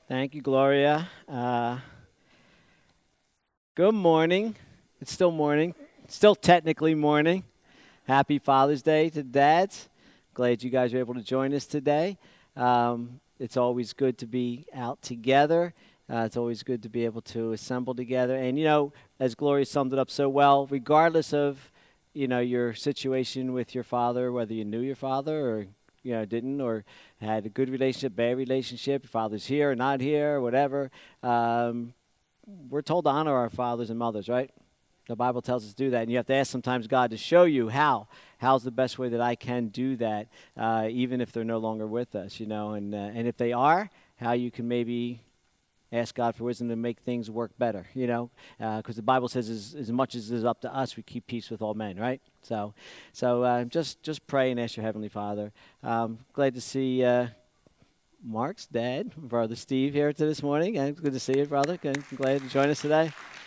Thank you, Gloria. Good morning. It's still morning. Still technically morning. Happy Father's Day to dads. Glad you guys are able to join us today. It's always good to be out together. It's always good to be able to assemble together. And, as Gloria summed it up so well, regardless of, your situation with your father, whether you knew your father or didn't, or had a good relationship, bad relationship, your father's here or not here, or whatever. We're told to honor our fathers and mothers, right? The Bible tells us to do that, and you have to ask sometimes God to show you how. How's the best way that I can do that, even if they're no longer with us, and if they are, how you can maybe ask God for wisdom to make things work better, because the Bible says as much as it's up to us, we keep peace with all men, right? So just pray and ask your Heavenly Father. Glad to see Mark's dad, Brother Steve, here this morning. Good to see you, brother. Glad to join us today.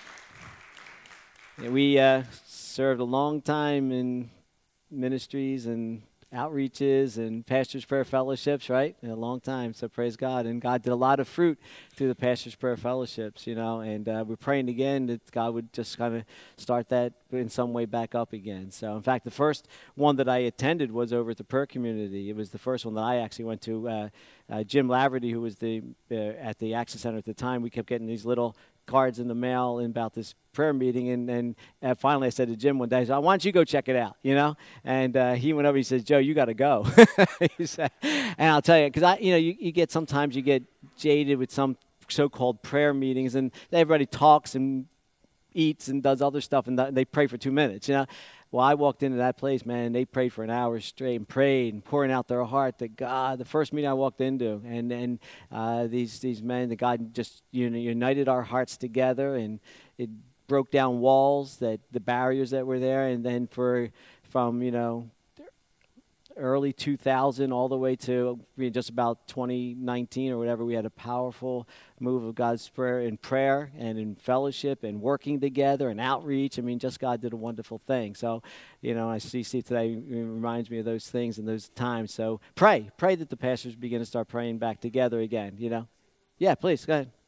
Yeah, we served a long time in ministries and outreaches and pastors' prayer fellowships, right? A long time, so praise God. And God did a lot of fruit through the pastors' prayer fellowships, and we're praying again that God would just kind of start that in some way back up again. So, in fact, the first one that I attended was over at the prayer community. It was the first one that I actually went to. Jim Laverty, who was at the Access Center at the time, we kept getting these little cards in the mail about this prayer meeting, and finally I said to Jim one day, "Why don't you go check it out?" And he went over. He says, "Joe, you got to go." He said, and I'll tell you, because you get sometimes you get jaded with some so-called prayer meetings, and everybody talks and eats and does other stuff, and they pray for 2 minutes. Well, I walked into that place, man, and they prayed for an hour straight and prayed and pouring out their heart to God. The first meeting I walked into, and these men, the God just united our hearts together, and it broke down walls, the barriers that were there, and then from early 2000 all the way to just about 2019 or whatever, we had a powerful move of God's prayer and in fellowship and working together and outreach. Just God did a wonderful thing. So, I see today it reminds me of those things and those times. So pray that the pastors begin to start praying back together again, Yeah, please, go ahead.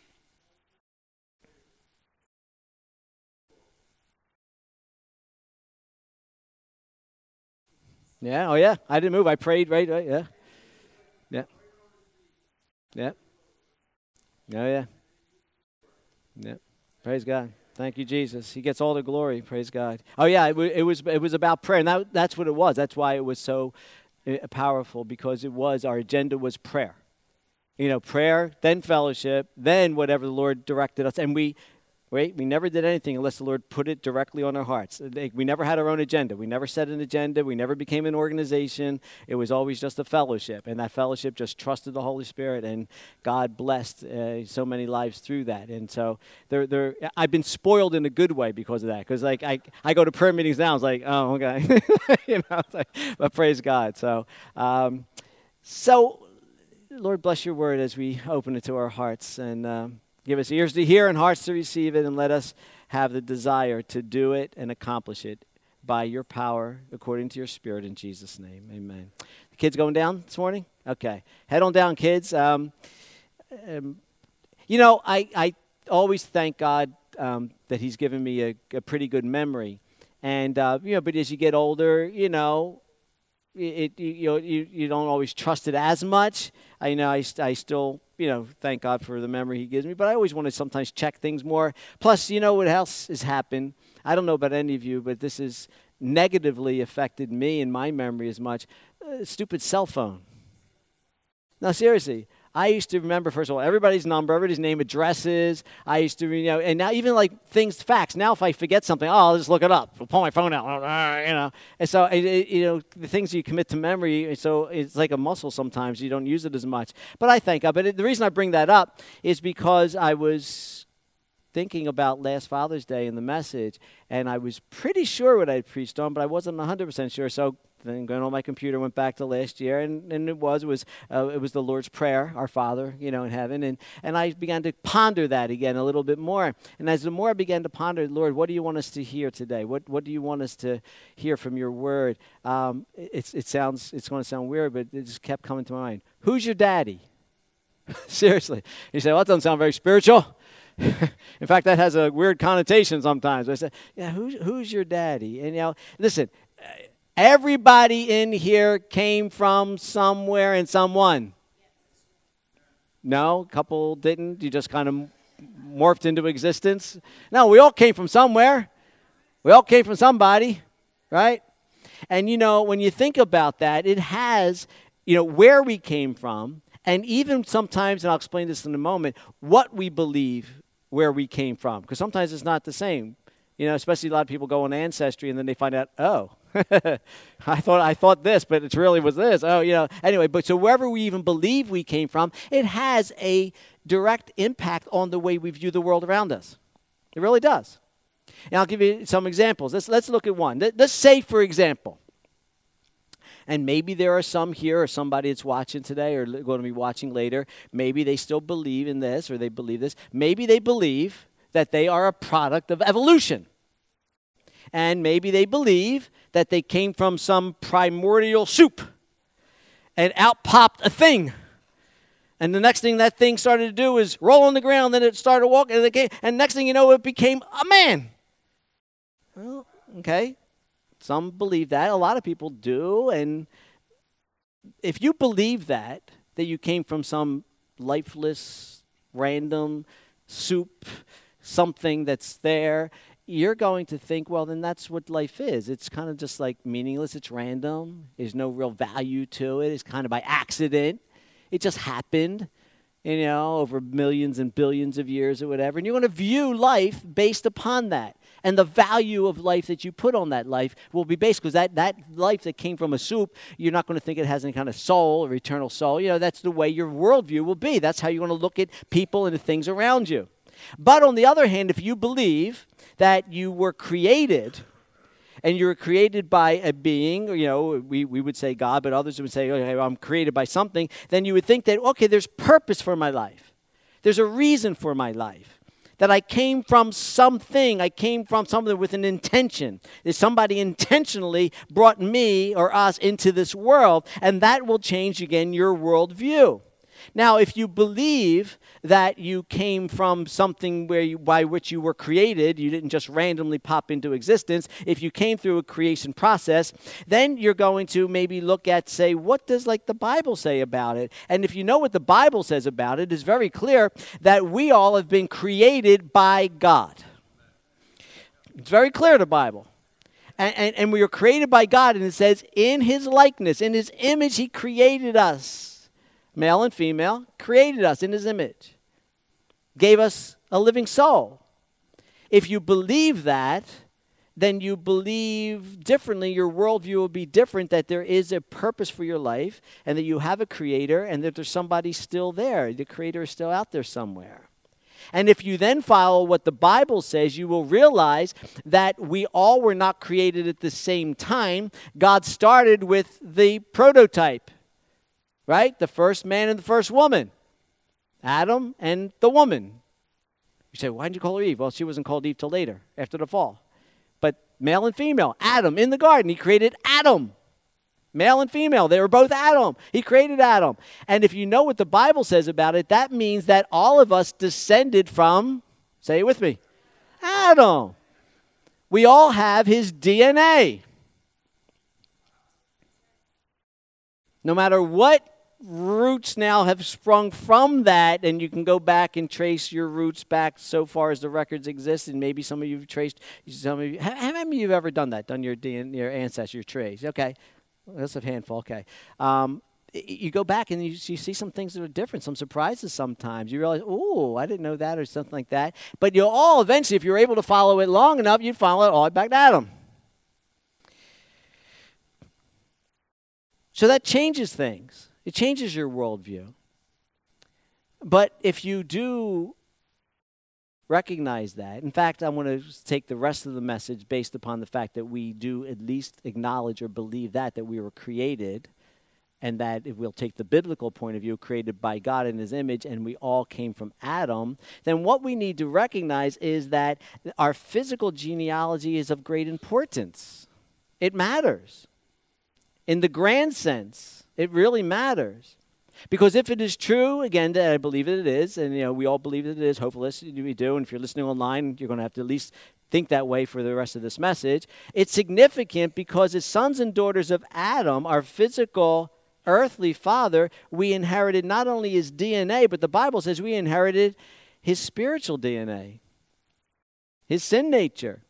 Yeah, oh yeah, I didn't move. I prayed, right, yeah. Yeah, yeah, oh yeah. Yeah. Praise God. Thank you, Jesus. He gets all the glory. Praise God. Oh yeah, it was about prayer, and that's what it was. That's why it was so powerful, because our agenda was prayer. Prayer, then fellowship, then whatever the Lord directed us, and we never did anything unless the Lord put it directly on our hearts. We never had our own agenda. We never set an agenda. We never became an organization. It was always just a fellowship, and that fellowship just trusted the Holy Spirit, and God blessed so many lives through that. And so I've been spoiled in a good way because of that, because I go to prayer meetings now. It's like, oh, okay. But praise God. So Lord, bless your word as we open it to our hearts, and give us ears to hear and hearts to receive it, and let us have the desire to do it and accomplish it by your power, according to your Spirit, in Jesus' name. Amen. The kids going down this morning? Okay. Head on down, kids. I always thank God that he's given me a pretty good memory. And, but as you get older, you don't always trust it as much. I still, thank God for the memory he gives me, but I always want to sometimes check things more. Plus, what else has happened? I don't know about any of you, but this has negatively affected me and my memory as much. Stupid cell phone. No, seriously. I used to remember, first of all, everybody's number, everybody's name, addresses. I used to, and now even facts. Now if I forget something, I'll just look it up. I'll pull my phone out, And so, the things you commit to memory, so it's like a muscle sometimes. You don't use it as much. But I thank God. But the reason I bring that up is because I was thinking about last Father's Day and the message, and I was pretty sure what I had preached on, but I wasn't 100% sure. So then going on my computer, went back to last year, and it was the Lord's Prayer, Our Father, in heaven, and I began to ponder that again a little bit more. And as the more I began to ponder, Lord, what do you want us to hear today? What do you want us to hear from your word? It's going to sound weird, but it just kept coming to my mind. Who's your daddy? Seriously. You say, well, that doesn't sound very spiritual. In fact, that has a weird connotation sometimes. I say, yeah, who's your daddy? And, listen, everybody in here came from somewhere and someone. No, a couple didn't. You just kind of morphed into existence. No, we all came from somewhere. We all came from somebody, right? And, when you think about that, it has, where we came from, and even sometimes, and I'll explain this in a moment, what we believe where we came from. Because sometimes it's not the same. Especially a lot of people go on Ancestry, and then they find out, oh, I thought this, but it really was this. Oh, Anyway, but so wherever we even believe we came from, it has a direct impact on the way we view the world around us. It really does. And I'll give you some examples. Let's look at one. Let's say, for example, and maybe there are some here or somebody that's watching today or going to be watching later, maybe they still believe in this or they believe this. Maybe they believe that they are a product of evolution. And maybe they believe that they came from some primordial soup and out popped a thing. And the next thing that thing started to do is roll on the ground, then it started walking, and next thing you know, it became a man. Well, okay. Some believe that. A lot of people do. And if you believe that you came from some lifeless, random soup, something that's there, you're going to think, well, then that's what life is. It's kind of just like meaningless. It's random. There's no real value to it. It's kind of by accident. It just happened, over millions and billions of years or whatever. And you're going to view life based upon that. And the value of life that you put on that life will be based, because that life that came from a soup, you're not going to think it has any kind of soul or eternal soul. That's the way your worldview will be. That's how you're going to look at people and the things around you. But on the other hand, if you believe that you were created, and you were created by a being, we would say God, but others would say, okay, I'm created by something, then you would think that, okay, there's purpose for my life. There's a reason for my life. That I came from something. I came from something with an intention. That somebody intentionally brought me or us into this world, and that will change, again, your worldview. Now, if you believe that you came from something by which you were created, you didn't just randomly pop into existence, if you came through a creation process, then you're going to maybe look at, say, what does the Bible say about it? And if you know what the Bible says about it, it's very clear that we all have been created by God. It's very clear, the Bible. And we were created by God, and it says, in His likeness, in His image, He created us. Male and female, created us in His image. Gave us a living soul. If you believe that, then you believe differently. Your worldview will be different, that there is a purpose for your life, and that you have a creator, and that there's somebody still there. The creator is still out there somewhere. And if you then follow what the Bible says, you will realize that we all were not created at the same time. God started with the prototype. Right? The first man and the first woman. Adam and the woman. You say, why didn't you call her Eve? Well, she wasn't called Eve till later, after the fall. But male and female. Adam in the garden. He created Adam. Male and female. They were both Adam. He created Adam. And if you know what the Bible says about it, that means that all of us descended from, say it with me, Adam. We all have his DNA. No matter what roots now have sprung from that, and you can go back and trace your roots back so far as the records exist, and maybe some of you have traced, how many of you have ever done that, done your DNA, your ancestry, your trace? Okay, that's a handful, okay. You go back and you see some things that are different, some surprises sometimes. You realize, oh, I didn't know that, or something like that. But you'll all eventually, if you're able to follow it long enough, you'd follow it all the way back to Adam. So that changes things. It changes your worldview. But if you do recognize that, in fact, I want to take the rest of the message based upon the fact that we do at least acknowledge or believe that we were created, and that if we'll take the biblical point of view, created by God in His image, and we all came from Adam, then what we need to recognize is that our physical genealogy is of great importance. It matters. In the grand sense, it really matters. Because if it is true, again, that I believe that it is, and we all believe that it is, hopefully we do, and if you're listening online, you're going to have to at least think that way for the rest of this message. It's significant because as sons and daughters of Adam, our physical, earthly father, we inherited not only his DNA, but the Bible says we inherited his spiritual DNA, his sin nature.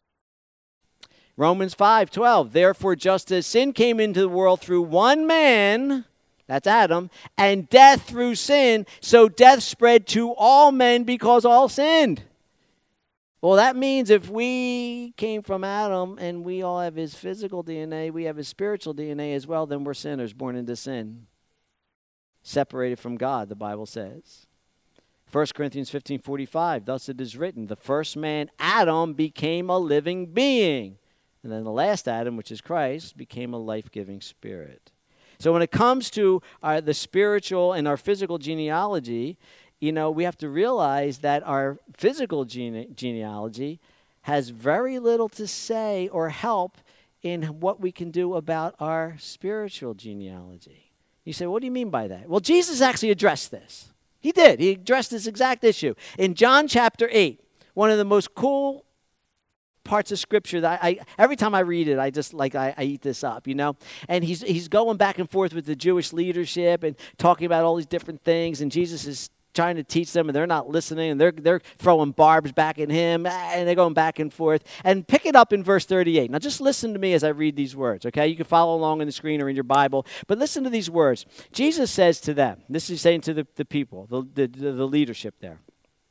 Romans 5:12, therefore just as sin came into the world through one man, that's Adam, and death through sin, so death spread to all men because all sinned. Well, that means if we came from Adam and we all have his physical DNA, we have his spiritual DNA as well, then we're sinners born into sin. Separated from God, the Bible says. 1 Corinthians 15:45, thus it is written, the first man, Adam, became a living being. And then the last Adam, which is Christ, became a life-giving spirit. So when it comes to the spiritual and our physical genealogy, we have to realize that our physical genealogy has very little to say or help in what we can do about our spiritual genealogy. You say, what do you mean by that? Well, Jesus actually addressed this. He did. He addressed this exact issue. In John chapter 8, one of the most cool parts of Scripture that I every time I read it, I just I eat this up, And he's going back and forth with the Jewish leadership and talking about all these different things, and Jesus is trying to teach them, and they're not listening, and they're throwing barbs back at him, and they're going back and forth. And pick it up in verse 38. Now just listen to me as I read these words, okay? You can follow along on the screen or in your Bible, but listen to these words. Jesus says to them, this is saying to the people, the leadership there,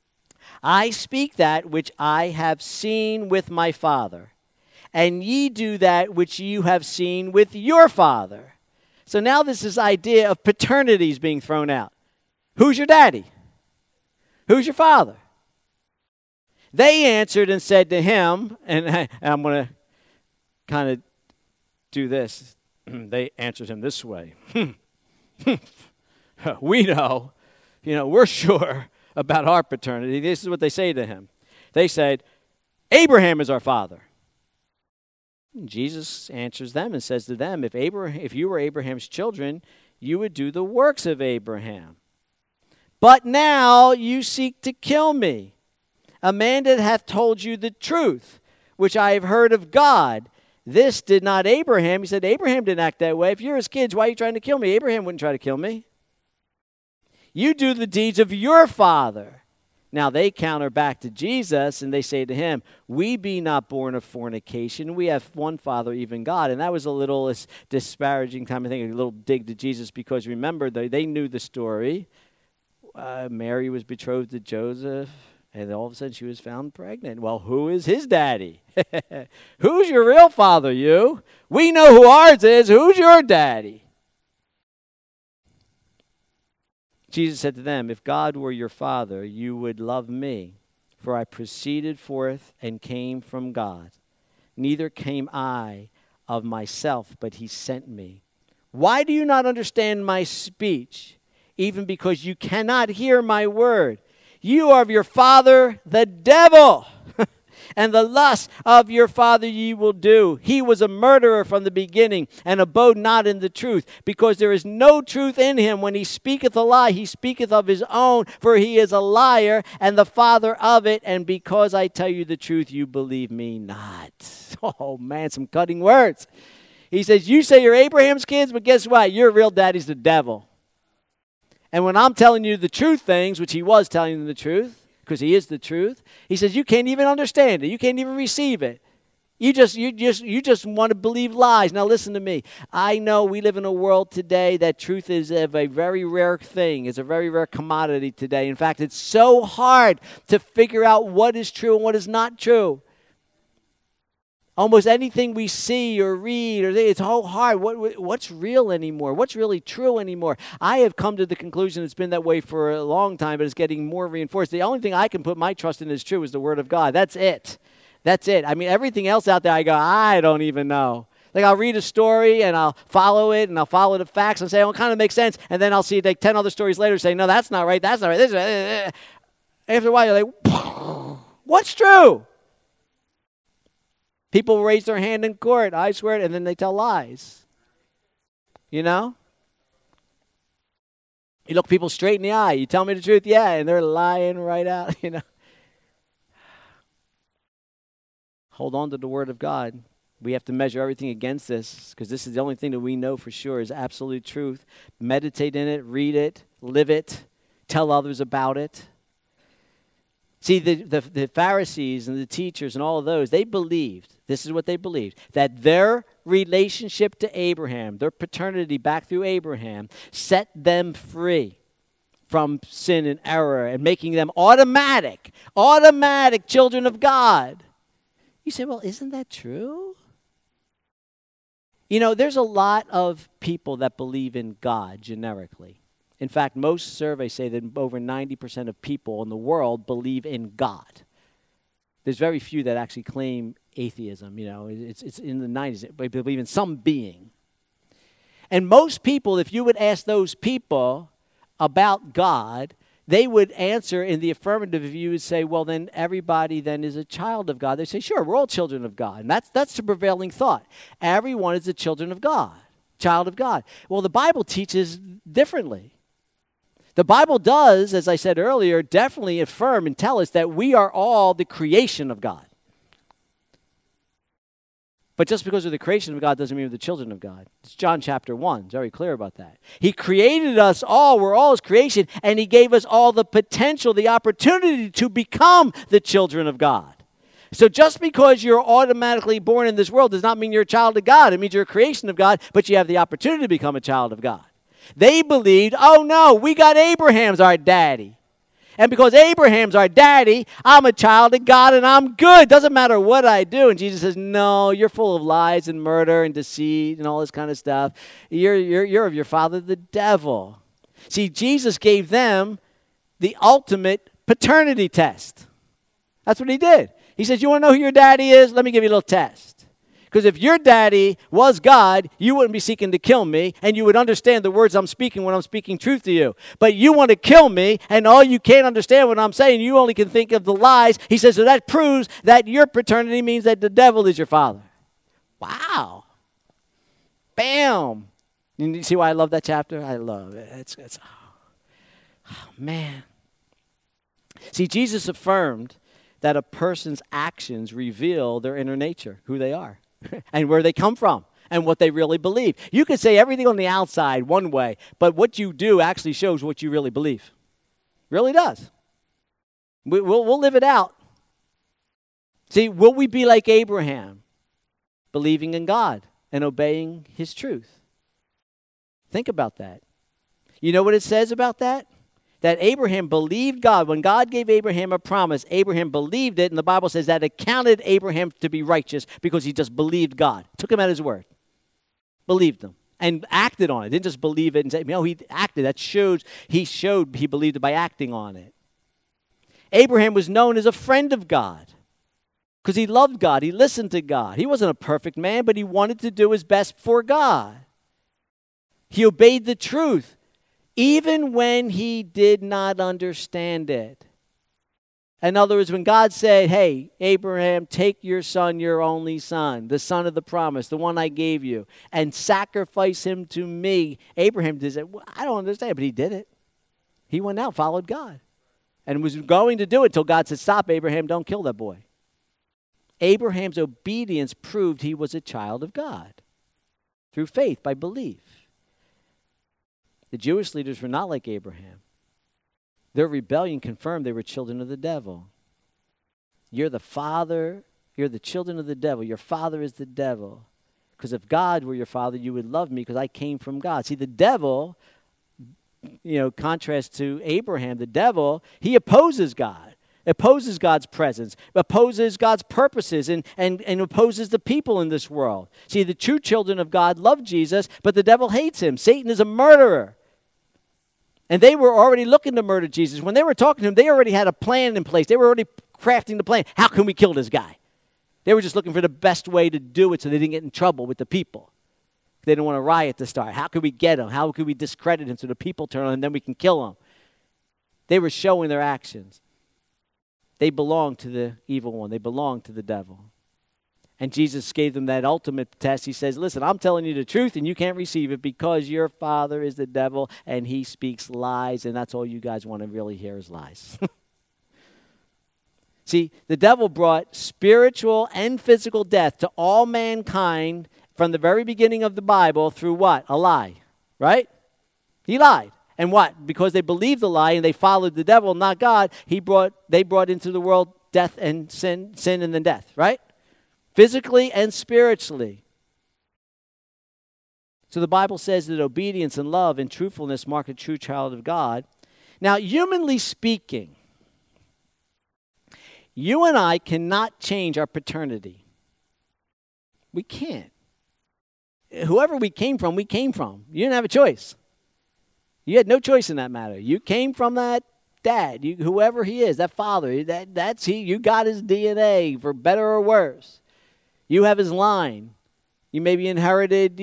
I speak that which I have seen with my Father, and ye do that which you have seen with your father. So now this idea of paternity is being thrown out. Who's your daddy? Who's your father? They answered and said to him, and I'm going to kind of do this. They answered him this way. We know, we're sure about our paternity. This is what they say to him. They said, Abraham is our father. And Jesus answers them and says to them, if you were Abraham's children, you would do the works of Abraham. But now you seek to kill me, a man that hath told you the truth, which I have heard of God. This did not Abraham. He said, Abraham didn't act that way. If you're his kids, why are you trying to kill me? Abraham wouldn't try to kill me. You do the deeds of your father. Now they counter back to Jesus, and they say to him, we be not born of fornication. We have one Father, even God. And that was a little disparaging kind of thing, a little dig to Jesus, because remember, they knew the story. Mary was betrothed to Joseph, and all of a sudden she was found pregnant. Well, who is his daddy? Who's your real father, you? We know who ours is. Who's your daddy? Jesus said to them, if God were your father, you would love me, for I proceeded forth and came from God. Neither came I of myself, but he sent me. Why do you not understand my speech? Even because you cannot hear my word. You are of your father, the devil, and the lust of your father ye will do. He was a murderer from the beginning, and abode not in the truth, because there is no truth in him. When he speaketh a lie, he speaketh of his own, for he is a liar, and the father of it. And because I tell you the truth, you believe me not. Oh man, some cutting words. He says, you say you're Abraham's kids, but guess what? Your real daddy's the devil. And when I'm telling you the truth things, which he was telling them the truth, because he is the truth, he says you can't even understand it. You can't even receive it. You just want to believe lies. Now listen to me. I know we live in a world today that truth is a very rare thing. It's a very rare commodity today. In fact, it's so hard to figure out what is true and what is not true. Almost anything we see or read, it's so hard. What's real anymore? What's really true anymore? I have come to the conclusion it's been that way for a long time, but it's getting more reinforced. The only thing I can put my trust in as true is the Word of God. That's it. That's it. I mean, everything else out there, I go, I don't even know. Like I'll read a story and I'll follow it and I'll follow the facts and say, oh, it kind of makes sense. And then I'll see like 10 other stories later saying, no, that's not right. That's not right. This is After a while, you're like, what's true? People raise their hand in court, I swear it, and then they tell lies. You know? You look people straight in the eye. You tell me the truth, yeah, and they're lying right out, Hold on to the Word of God. We have to measure everything against this because this is the only thing that we know for sure is absolute truth. Meditate in it, read it, live it, tell others about it. See, the Pharisees and the teachers and all of those, they believed, this is what they believed, that their relationship to Abraham, their paternity back through Abraham, set them free from sin and error and making them automatic children of God. You say, well, isn't that true? There's a lot of people that believe in God generically. In fact, most surveys say that over 90% of people in the world believe in God. There's very few that actually claim atheism. It's in the 90s. They believe in some being. And most people, if you would ask those people about God, they would answer in the affirmative. If you would say, well, then everybody then is a child of God. They say, sure, we're all children of God. And that's the prevailing thought. Everyone is a children of God, child of God. Well, the Bible teaches differently. The Bible does, as I said earlier, definitely affirm and tell us that we are all the creation of God. But just because we're the creation of God doesn't mean we're the children of God. It's John chapter 1. It's very clear about that. He created us all. We're all his creation. And he gave us all the potential, the opportunity to become the children of God. So just because you're automatically born in this world does not mean you're a child of God. It means you're a creation of God, but you have the opportunity to become a child of God. They believed, oh no, we got Abraham's our daddy. And because Abraham's our daddy, I'm a child of God and I'm good. Doesn't matter what I do. And Jesus says, no, you're full of lies and murder and deceit and all this kind of stuff. You're of your father, the devil. See, Jesus gave them the ultimate paternity test. That's what he did. He says, you want to know who your daddy is? Let me give you a little test. Because if your daddy was God, you wouldn't be seeking to kill me, and you would understand the words I'm speaking when I'm speaking truth to you. But you want to kill me, and all you can't understand what I'm saying, you only can think of the lies. He says, so that proves that your paternity means that the devil is your father. Wow. Bam. You see why I love that chapter? I love it. Oh, man. See, Jesus affirmed that a person's actions reveal their inner nature, who they are. And where they come from and what they really believe. You can say everything on the outside one way, but what you do actually shows what you really believe. Really does. We'll live it out. See, will we be like Abraham, believing in God and obeying his truth? Think about that. You know what it says about that? That Abraham believed God. When God gave Abraham a promise, Abraham believed it, and the Bible says that it counted Abraham to be righteous because he just believed God. Took him at his word. Believed him. And acted on it. Didn't just believe it and say, no, he acted. That shows he believed it by acting on it. Abraham was known as a friend of God because he loved God. He listened to God. He wasn't a perfect man, but he wanted to do his best for God. He obeyed the truth. Even when he did not understand it. In other words, when God said, hey, Abraham, take your son, your only son, the son of the promise, the one I gave you, and sacrifice him to me. Abraham did it. Well, I don't understand, but he did it. He went out, followed God, and was going to do it until God said, stop, Abraham, don't kill that boy. Abraham's obedience proved he was a child of God through faith, by belief. The Jewish leaders were not like Abraham. Their rebellion confirmed they were children of the devil. You're the children of the devil. Your father is the devil. Because if God were your father, you would love me because I came from God. See, the devil, contrast to Abraham, the devil, he opposes God. Opposes God's presence, opposes God's purposes, and opposes the people in this world. See, the true children of God love Jesus, but the devil hates him. Satan is a murderer. And they were already looking to murder Jesus. When they were talking to him, they already had a plan in place. They were already crafting the plan. How can we kill this guy? They were just looking for the best way to do it so they didn't get in trouble with the people. They didn't want a riot to start. How could we get him? How could we discredit him so the people turn on him and then we can kill him? They were showing their actions. They belonged to the evil one. They belonged to the devil. And Jesus gave them that ultimate test. He says, listen, I'm telling you the truth and you can't receive it because your father is the devil and he speaks lies, and that's all you guys want to really hear is lies. See, the devil brought spiritual and physical death to all mankind from the very beginning of the Bible through what? A lie, right? He lied. And what? Because they believed the lie and they followed the devil, not God, they brought into the world death and sin and then death, right? Physically and spiritually. So the Bible says that obedience and love and truthfulness mark a true child of God. Now, humanly speaking, you and I cannot change our paternity. We can't. Whoever we came from, we came from. You didn't have a choice. You had no choice in that matter. You came from that dad, whoever he is, that father. That's he. You got his DNA, for better or worse. You have his line. You maybe inherited,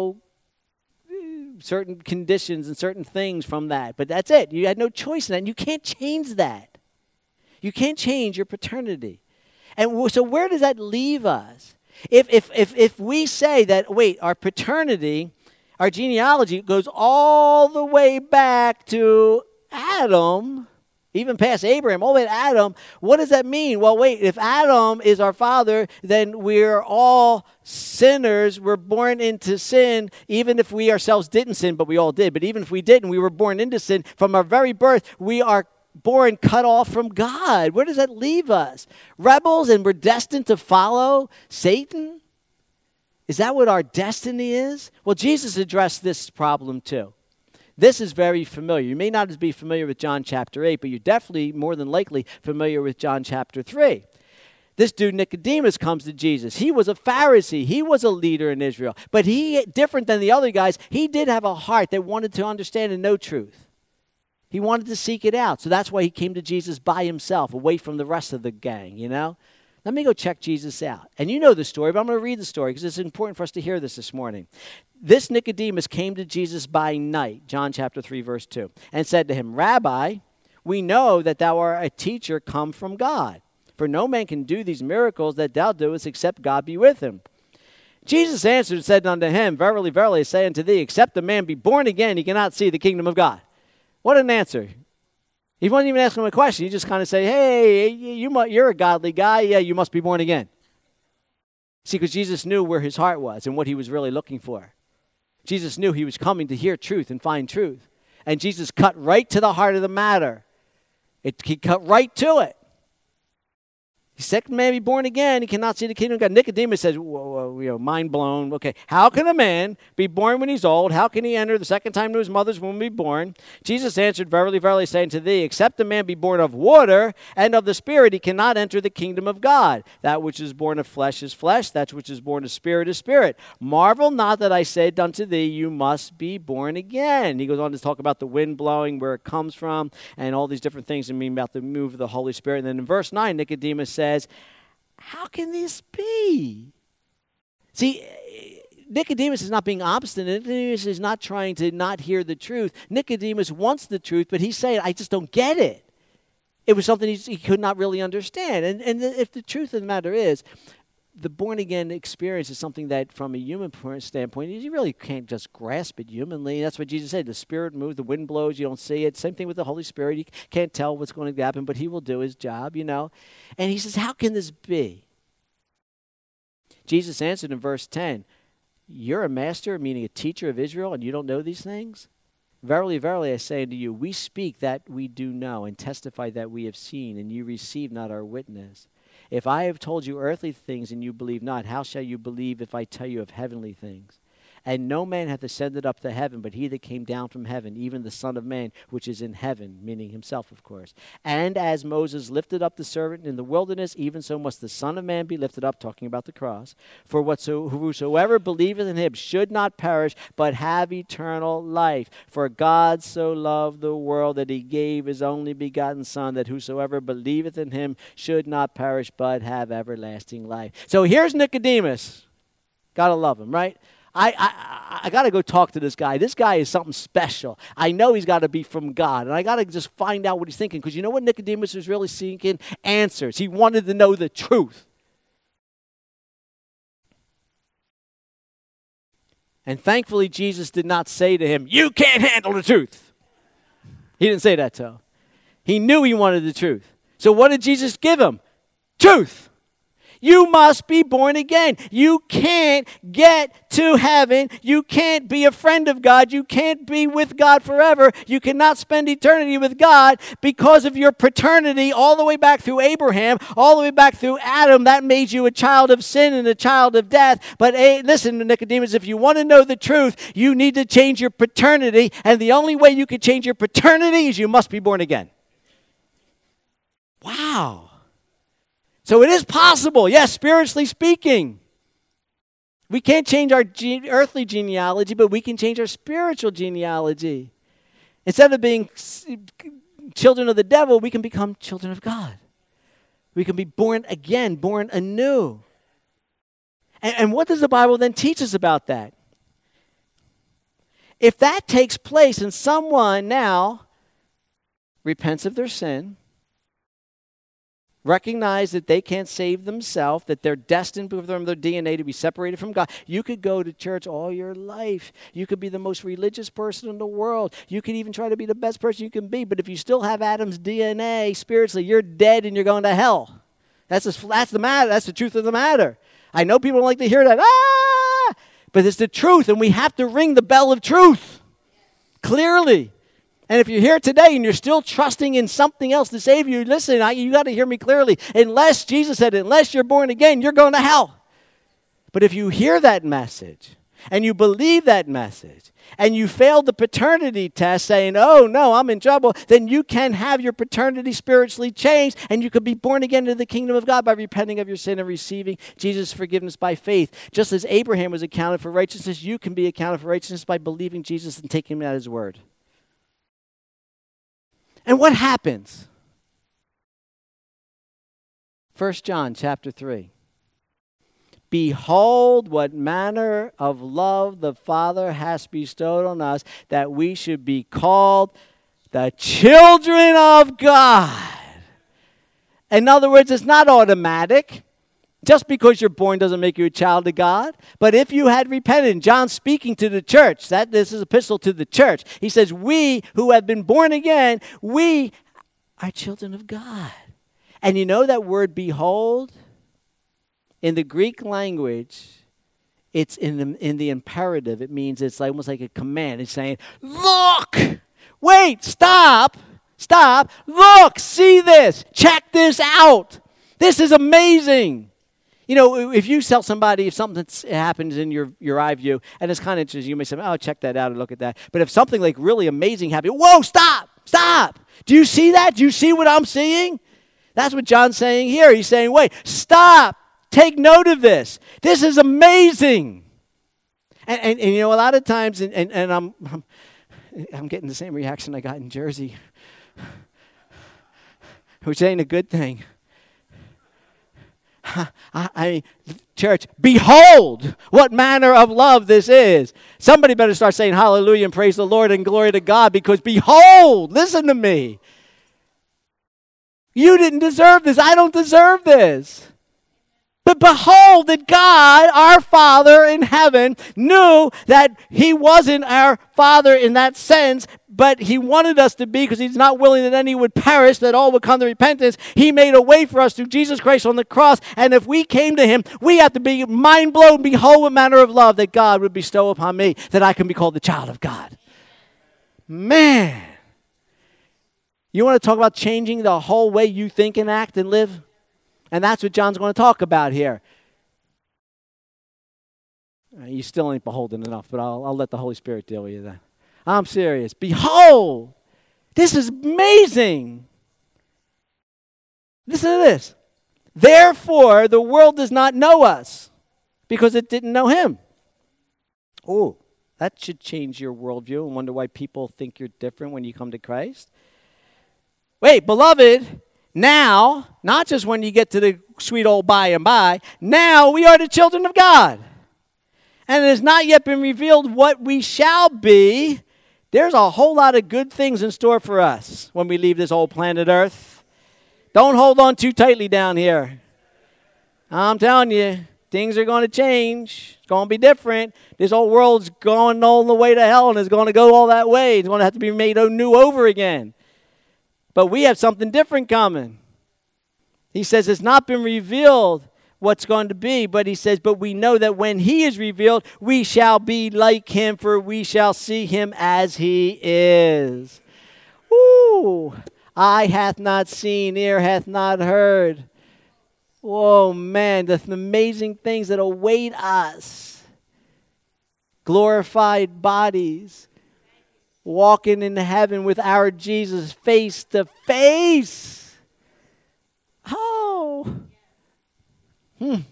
certain conditions and certain things from that. But that's it. You had no choice in that. And you can't change that. You can't change your paternity. And so where does that leave us? If we say that, wait, our paternity, our genealogy goes all the way back to Adam, even past Abraham, all the way to Adam, what does that mean? Well, wait, if Adam is our father, then we're all sinners. We're born into sin, even if we ourselves didn't sin, but we all did. But even if we didn't, we were born into sin. From our very birth, we are born cut off from God. Where does that leave us? Rebels, and we're destined to follow Satan? Is that what our destiny is? Well, Jesus addressed this problem too. This is very familiar. You may not be familiar with John chapter 8, but you're definitely, more than likely, familiar with John chapter 3. This dude Nicodemus comes to Jesus. He was a Pharisee. He was a leader in Israel. But he, different than the other guys, he did have a heart that wanted to understand and know truth. He wanted to seek it out. So that's why he came to Jesus by himself, away from the rest of the gang, Let me go check Jesus out. And you know the story, but I'm going to read the story because it's important for us to hear this morning. This Nicodemus came to Jesus by night, John chapter 3, verse 2, and said to him, Rabbi, we know that thou art a teacher come from God. For no man can do these miracles that thou doest except God be with him. Jesus answered and said unto him, Verily, verily, I say unto thee, except a man be born again, he cannot see the kingdom of God. What an answer. He wasn't even asking him a question. He just kind of say, hey, you're a godly guy. Yeah, you must be born again. See, because Jesus knew where his heart was and what he was really looking for. Jesus knew he was coming to hear truth and find truth. And Jesus cut right to the heart of the matter. He cut right to it. The second man be born again, he cannot see the kingdom of God. Nicodemus says, whoa, mind blown. Okay, how can a man be born when he's old? How can he enter the second time to his mother's womb and be born? Jesus answered, Verily, verily, saying to thee, except a man be born of water and of the Spirit, he cannot enter the kingdom of God. That which is born of flesh is flesh, that which is born of spirit is spirit. Marvel not that I said unto thee, you must be born again. He goes on to talk about the wind blowing, where it comes from, and all these different things, and mean about the move of the Holy Spirit. And then in verse 9, Nicodemus says, how can this be? See, Nicodemus is not being obstinate. Nicodemus is not trying to not hear the truth. Nicodemus wants the truth, but he's saying, I just don't get it. It was something he could not really understand. And if the truth of the matter is, the born-again experience is something that, from a human standpoint, you really can't just grasp it humanly. That's what Jesus said. The Spirit moves, the wind blows, you don't see it. Same thing with the Holy Spirit. You can't tell what's going to happen, but he will do his job, And he says, how can this be? Jesus answered in verse 10, you're a master, meaning a teacher of Israel, and you don't know these things? Verily, verily, I say unto you, we speak that we do know, and testify that we have seen, and you receive not our witness. If I have told you earthly things and you believe not, how shall you believe if I tell you of heavenly things? And no man hath ascended up to heaven, but he that came down from heaven, even the Son of Man, which is in heaven, meaning himself, of course. And as Moses lifted up the servant in the wilderness, even so must the Son of Man be lifted up, talking about the cross. For whosoever believeth in him should not perish, but have eternal life. For God so loved the world that he gave his only begotten Son, that whosoever believeth in him should not perish, but have everlasting life. So here's Nicodemus. Gotta love him, right? I got to go talk to this guy. This guy is something special. I know he's got to be from God, and I got to just find out what he's thinking, because you know what Nicodemus was really seeking? Answers. He wanted to know the truth. And thankfully, Jesus did not say to him, you can't handle the truth. He didn't say that to him. He knew he wanted the truth. So what did Jesus give him? Truth. You must be born again. You can't get to heaven. You can't be a friend of God. You can't be with God forever. You cannot spend eternity with God because of your paternity all the way back through Abraham, all the way back through Adam. That made you a child of sin and a child of death. But listen, Nicodemus, if you want to know the truth, you need to change your paternity. And the only way you can change your paternity is you must be born again. Wow. So it is possible, yes, spiritually speaking. We can't change our earthly genealogy, but we can change our spiritual genealogy. Instead of being children of the devil, we can become children of God. We can be born again, born anew. And what does the Bible then teach us about that? If that takes place and someone now repents of their sin, recognize that they can't save themselves, that they're destined from their DNA to be separated from God. You could go to church all your life. You could be the most religious person in the world. You could even try to be the best person you can be. But if you still have Adam's DNA spiritually, you're dead and you're going to hell. That's the matter. That's the truth of the matter. I know people don't like to hear that. But it's the truth, and we have to ring the bell of truth clearly. And if you're here today and you're still trusting in something else to save you, listen, you got to hear me clearly. Unless, Jesus said, unless you're born again, you're going to hell. But if you hear that message and you believe that message and you failed the paternity test saying, oh, no, I'm in trouble, then you can have your paternity spiritually changed and you could be born again into the kingdom of God by repenting of your sin and receiving Jesus' forgiveness by faith. Just as Abraham was accounted for righteousness, you can be accounted for righteousness by believing Jesus and taking him at his word. And what happens? 1 John chapter 3. Behold, what manner of love the Father has bestowed on us, that we should be called the children of God. In other words, it's not automatic. Just because you're born doesn't make you a child of God. But if you had repented, John speaking to the church, this is an epistle to the church. He says, we who have been born again, we are children of God. And you know that word behold? In the Greek language, it's in the imperative. It means it's almost like a command. It's saying, look, wait, stop, look, see this, check this out. This is amazing. You know, if you tell somebody if something happens in your eye view, and it's kind of interesting, you may say, oh, check that out and look at that. But if something like really amazing happens, whoa, stop. Do you see that? Do you see what I'm seeing? That's what John's saying here. He's saying, wait, stop. Take note of this. This is amazing. And you know, a lot of times, and I'm getting the same reaction I got in Jersey, which ain't a good thing. Church, behold what manner of love this is. Somebody better start saying hallelujah and praise the Lord and glory to God, because behold, listen to me. You didn't deserve this. I don't deserve this. But behold that God, our Father in heaven, knew that he wasn't our Father in that sense, but he wanted us to be, because he's not willing that any would perish, that all would come to repentance. He made a way for us through Jesus Christ on the cross. And if we came to him, we have to be mind blown. Behold what manner of love that God would bestow upon me, that I can be called the child of God. Man. You want to talk about changing the whole way you think and act and live? And that's what John's going to talk about here. You still ain't beholden enough, but I'll let the Holy Spirit deal with you then. I'm serious. Behold, this is amazing. Listen to this. Therefore, the world does not know us because it didn't know him. Oh, that should change your worldview and wonder why people think you're different when you come to Christ. Wait, beloved, now, not just when you get to the sweet old by and by, now we are the children of God. And it has not yet been revealed what we shall be. There's a whole lot of good things in store for us when we leave this old planet Earth. Don't hold on too tightly down here. I'm telling you, things are going to change. It's going to be different. This whole world's going all the way to hell, and it's going to go all that way. It's going to have to be made new over again. But we have something different coming. He says it's not been revealed what's going to be, but he says, but we know that when he is revealed, we shall be like him, for we shall see him as he is. Woo! Eye hath not seen, ear hath not heard. Whoa, man, the amazing things that await us. Glorified bodies. Walking in heaven with our Jesus face to face. Oh. And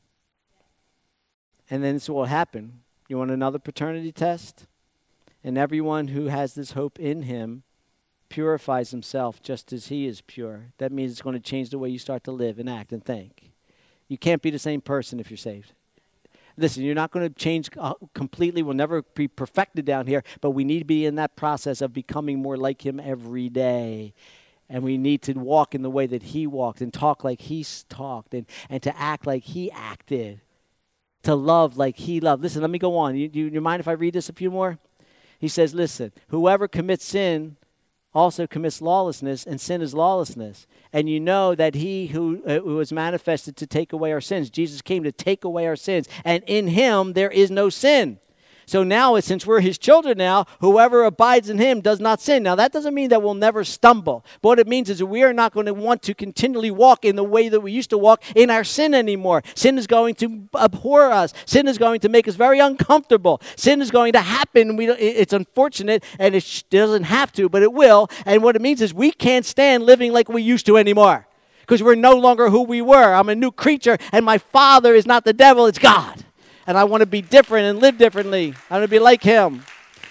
then this will happen. You want another paternity test? And everyone who has this hope in him purifies himself just as he is pure. That means it's going to change the way you start to live and act and think. You can't be the same person if you're saved. Listen, you're not going to change completely. We'll never be perfected down here, but we need to be in that process of becoming more like him every day. And we need to walk in the way that he walked and talk like he talked and to act like he acted, to love like he loved. Listen, let me go on. You mind if I read this a few more? He says, listen, whoever commits sin also commits lawlessness, and sin is lawlessness. And you know that he who was manifested to take away our sins, Jesus came to take away our sins, and in him there is no sin. So now, since we're his children now, whoever abides in him does not sin. Now, that doesn't mean that we'll never stumble. But what it means is that we are not going to want to continually walk in the way that we used to walk in our sin anymore. Sin is going to abhor us. Sin is going to make us very uncomfortable. Sin is going to happen. It's unfortunate, and it doesn't have to, but it will. And what it means is we can't stand living like we used to anymore because we're no longer who we were. I'm a new creature, and my Father is not the devil, it's God. And I want to be different and live differently. I want to be like him.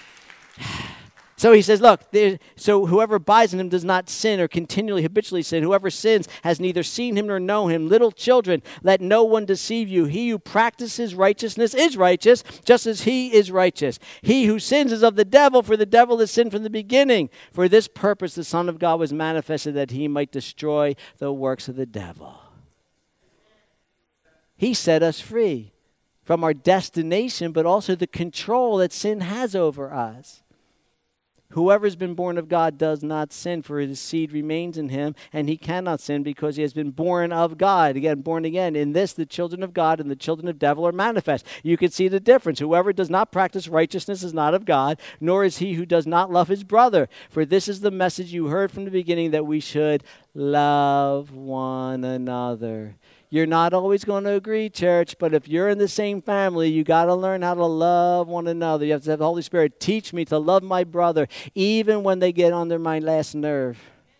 So he says, look, so whoever abides in him does not sin or continually habitually sin. Whoever sins has neither seen him nor known him. Little children, let no one deceive you. He who practices righteousness is righteous, just as he is righteous. He who sins is of the devil, for the devil has sinned from the beginning. For this purpose the Son of God was manifested, that he might destroy the works of the devil. He set us free from our destination, but also the control that sin has over us. Whoever's been born of God does not sin, for his seed remains in him, and he cannot sin because he has been born of God. Again, born again. In this, the children of God and the children of devil are manifest. You can see the difference. Whoever does not practice righteousness is not of God, nor is he who does not love his brother. For this is the message you heard from the beginning, that we should love one another. You're not always going to agree, church, but if you're in the same family, you got to learn how to love one another. You have to have the Holy Spirit teach me to love my brother, even when they get under my last nerve.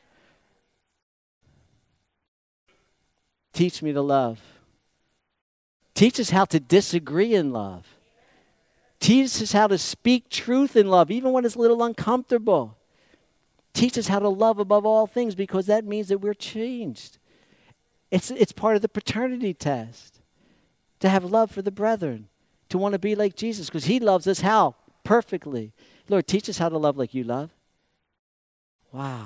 Teach me to love. Teach us how to disagree in love. Teach us how to speak truth in love, even when it's a little uncomfortable. Teach us how to love above all things, because that means that we're changed. It's part of the paternity test, to have love for the brethren, to want to be like Jesus, because he loves us how? Perfectly. Lord, teach us how to love like you love. Wow.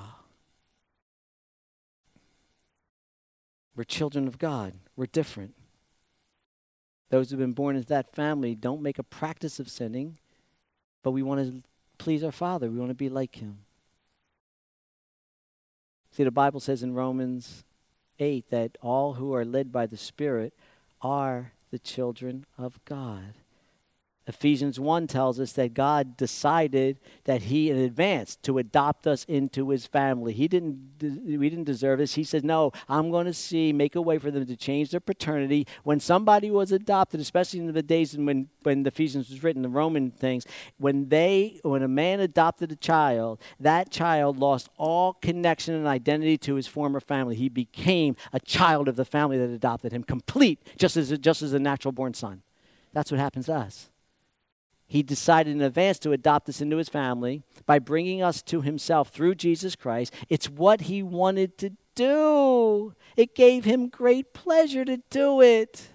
We're children of God. We're different. Those who have been born into that family don't make a practice of sinning, but we want to please our Father. We want to be like him. See, the Bible says in Romans 8 that all who are led by the Spirit are the children of God. Ephesians 1 tells us that God decided that he in advance to adopt us into his family. We didn't deserve this. He said, no, I'm going to make a way for them to change their paternity. When somebody was adopted, especially in the days when Ephesians was written, the Roman things, when a man adopted a child, that child lost all connection and identity to his former family. He became a child of the family that adopted him, complete, just as a natural born son. That's what happens to us. He decided in advance to adopt us into his family by bringing us to himself through Jesus Christ. It's what he wanted to do. It gave him great pleasure to do it.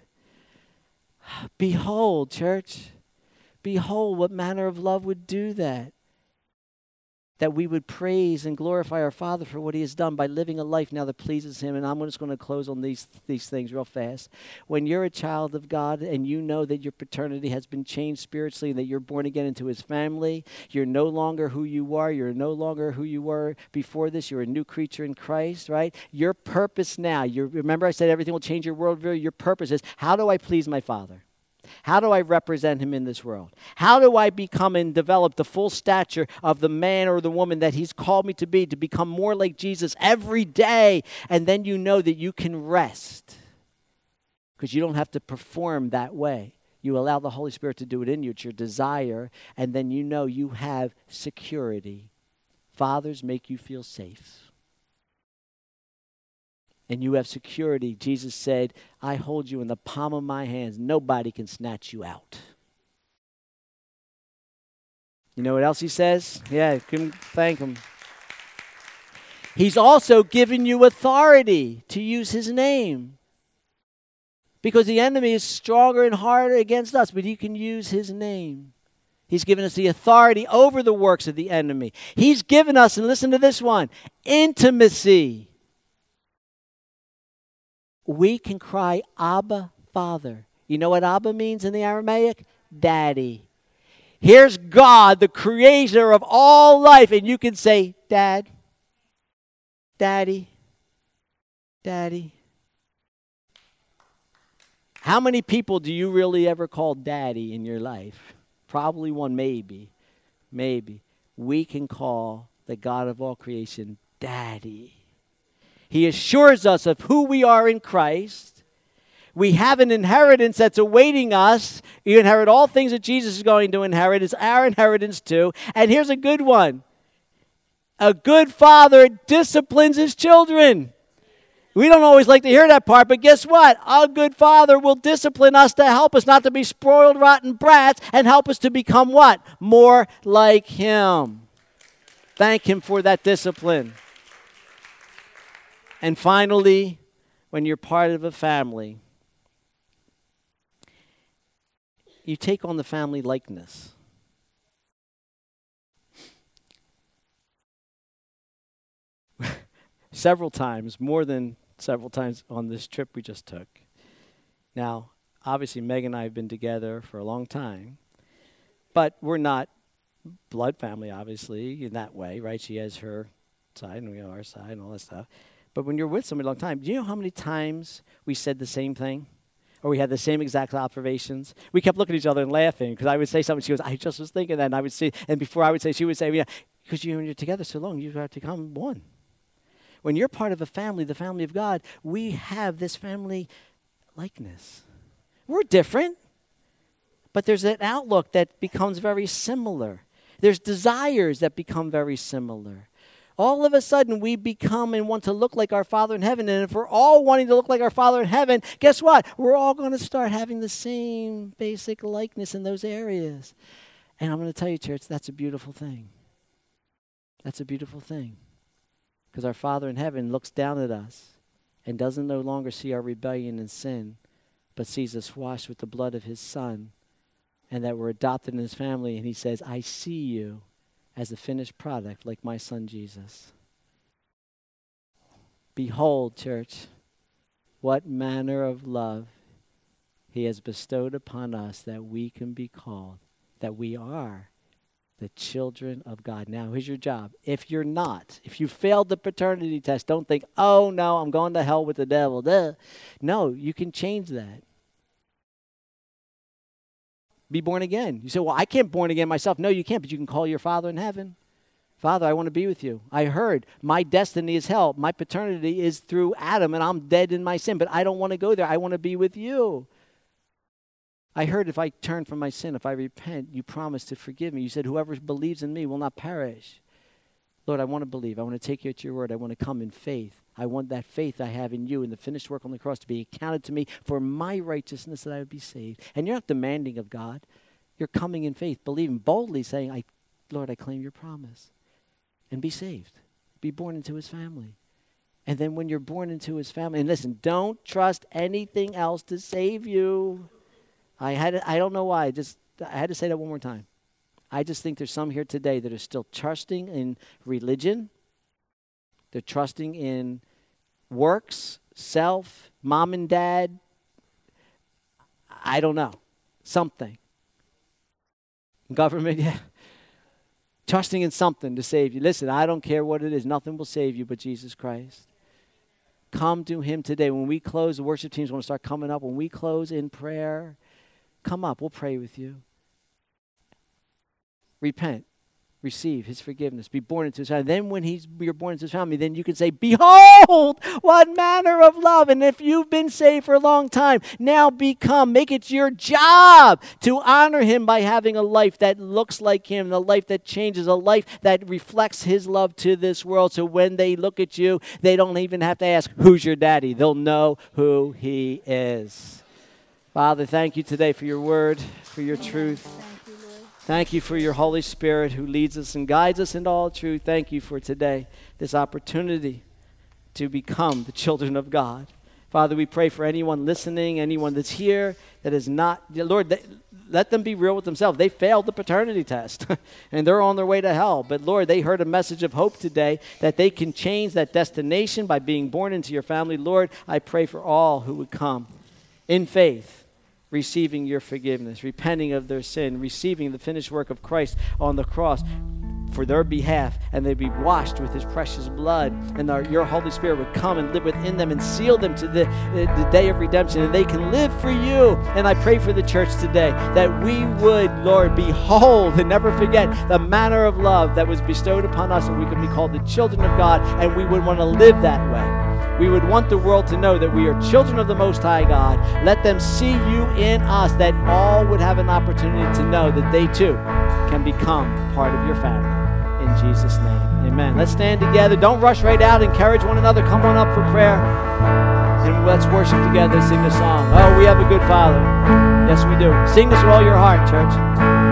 Behold, church, behold what manner of love would do that. that we would praise and glorify our Father for what he has done by living a life now that pleases him. And I'm just going to close on these things real fast. When you're a child of God and you know that your paternity has been changed spiritually and that you're born again into his family, you're no longer who you are. You're no longer who you were before this. You're a new creature in Christ, right? Your purpose now, remember I said everything will change your worldview? Your purpose is, how do I please my Father? How do I represent him in this world? How do I become and develop the full stature of the man or the woman that he's called me to become more like Jesus every day? And then you know that you can rest because you don't have to perform that way. You allow the Holy Spirit to do it in you. It's your desire. And then you know you have security. Fathers make you feel safe. And you have security. Jesus said, I hold you in the palm of my hands. Nobody can snatch you out. You know what else he says? Yeah, can thank him. He's also given you authority to use his name. Because the enemy is stronger and harder against us, but he can use his name. He's given us the authority over the works of the enemy. He's given us, and listen to this one, intimacy. We can cry, Abba, Father. You know what Abba means in the Aramaic? Daddy. Here's God, the creator of all life, and you can say, Dad, Daddy, Daddy. How many people do you really ever call Daddy in your life? Probably one, maybe. Maybe. We can call the God of all creation Daddy. He assures us of who we are in Christ. We have an inheritance that's awaiting us. You inherit all things that Jesus is going to inherit. It's our inheritance too. And here's a good one. A good father disciplines his children. We don't always like to hear that part, but guess what? A good father will discipline us to help us not to be spoiled, rotten brats and help us to become what? More like him. Thank him for that discipline. And finally, when you're part of a family, you take on the family likeness. Several times, more than several times on this trip we just took. Now, obviously, Meg and I have been together for a long time, but we're not blood family, obviously, in that way, right? She has her side and we have our side and all that stuff. But when you're with somebody a long time, do you know how many times we said the same thing? Or we had the same exact observations? We kept looking at each other and laughing because I would say something. She goes, I just was thinking that. And I would see, and before I would say, she would say, yeah, because when you're together so long, you have to become one. When you're part of a family, the family of God, we have this family likeness. We're different, but there's an outlook that becomes very similar. There's desires that become very similar. All of a sudden, we become and want to look like our Father in heaven. And if we're all wanting to look like our Father in heaven, guess what? We're all going to start having the same basic likeness in those areas. And I'm going to tell you, church, that's a beautiful thing. That's a beautiful thing. Because our Father in heaven looks down at us and doesn't no longer see our rebellion and sin, but sees us washed with the blood of his Son and that we're adopted in his family. And he says, I see you as a finished product like my Son Jesus. Behold, church, what manner of love he has bestowed upon us that we can be called, that we are the children of God. Now, here's your job. If you're not, if you failed the paternity test, don't think, oh, no, I'm going to hell with the devil. Duh. No, you can change that. Be born again. You say, well, I can't born again myself. No, you can't, but you can call your Father in heaven. Father, I want to be with you. I heard my destiny is hell. My paternity is through Adam, and I'm dead in my sin, but I don't want to go there. I want to be with you. I heard if I turn from my sin, if I repent, you promise to forgive me. You said whoever believes in me will not perish. Lord, I want to believe. I want to take you at your word. I want to come in faith. I want that faith I have in you and the finished work on the cross to be accounted to me for my righteousness that I would be saved. And you're not demanding of God. You're coming in faith, believing, boldly saying, Lord, I claim your promise. And be saved. Be born into his family. And then when you're born into his family, and listen, don't trust anything else to save you. I don't know why. I had to say that one more time. I just think there's some here today that are still trusting in religion. They're trusting in works, self, mom and dad. I don't know. Something. Government, yeah. Trusting in something to save you. Listen, I don't care what it is. Nothing will save you but Jesus Christ. Come to him today. When we close, the worship teams want to start coming up. When we close in prayer, come up. We'll pray with you. Repent. Receive his forgiveness. Be born into his family. Then when you're born into his family, then you can say, behold, what manner of love. And if you've been saved for a long time, now make it your job to honor him by having a life that looks like him, a life that changes, a life that reflects his love to this world. So when they look at you, they don't even have to ask, who's your daddy? They'll know who he is. Father, thank you today for your word, for your truth. Thank you for your Holy Spirit who leads us and guides us into all truth. Thank you for today, this opportunity to become the children of God. Father, we pray for anyone listening, anyone that's here that is not, Lord, let them be real with themselves. They failed the paternity test and they're on their way to hell. But Lord, they heard a message of hope today that they can change that destination by being born into your family. Lord, I pray for all who would come in faith, receiving your forgiveness, repenting of their sin, receiving the finished work of Christ on the cross for their behalf, and they'd be washed with his precious blood, and your Holy Spirit would come and live within them and seal them to the day of redemption, and they can live for you. And I pray for the church today that we would, Lord, behold and never forget the manner of love that was bestowed upon us, and we can be called the children of God, and we would want to live that way. We would want the world to know that we are children of the Most High God. Let them see you in us, that all would have an opportunity to know that they too can become part of your family. In Jesus' name, amen. Let's stand together. Don't rush right out. Encourage one another. Come on up for prayer. And let's worship together, sing the song. Oh, we have a good Father. Yes, we do. Sing this with all your heart, church.